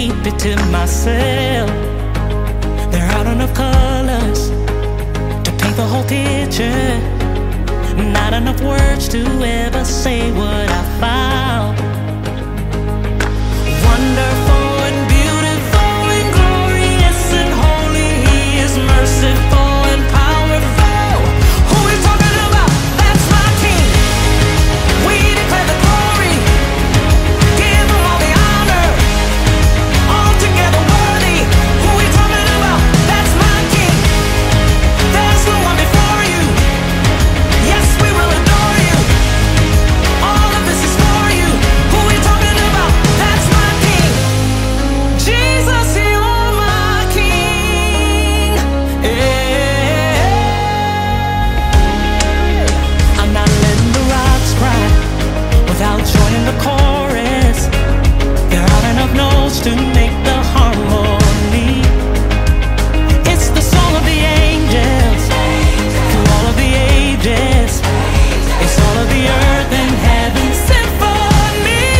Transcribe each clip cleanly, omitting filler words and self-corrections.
keep it to myself. There aren't enough colors to paint the whole picture. Not enough words to ever say what I found. Wonderful and beautiful and glorious and holy, He is merciful and powerful. Who we talking about? That's my King. We declare the glory, give Him all the honor, altogether worthy. Who we talking about? That's my King. There's no one before you. Yes, we will adore you. All of this is for you. Who we talking about? That's my King. Jesus, you're my King. I'm not letting the rocks cry without joining the chorus. There aren't enough notes to make the harmony. It's the song of the angels through all of the ages. It's all of the earth and heaven symphony.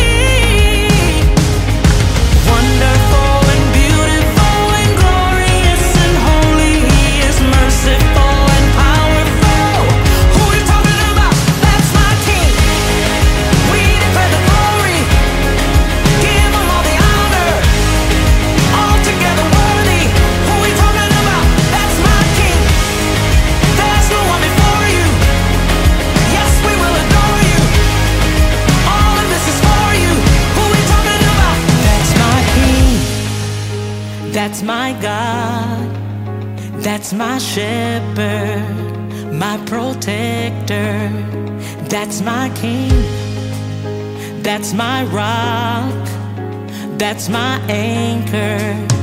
Wonderful and beautiful and glorious and holy, He is merciful and powerful. Who we talking about? That's my King. We declare the glory, give Him all the honor, altogether worthy. Who we talking about? That's my King. There's no one before you. Yes, we will adore you. All of this is for you. Who we talking about? That's my King. That's my God. That's my shepherd, my protector. That's my King. That's my rock. That's my anchor.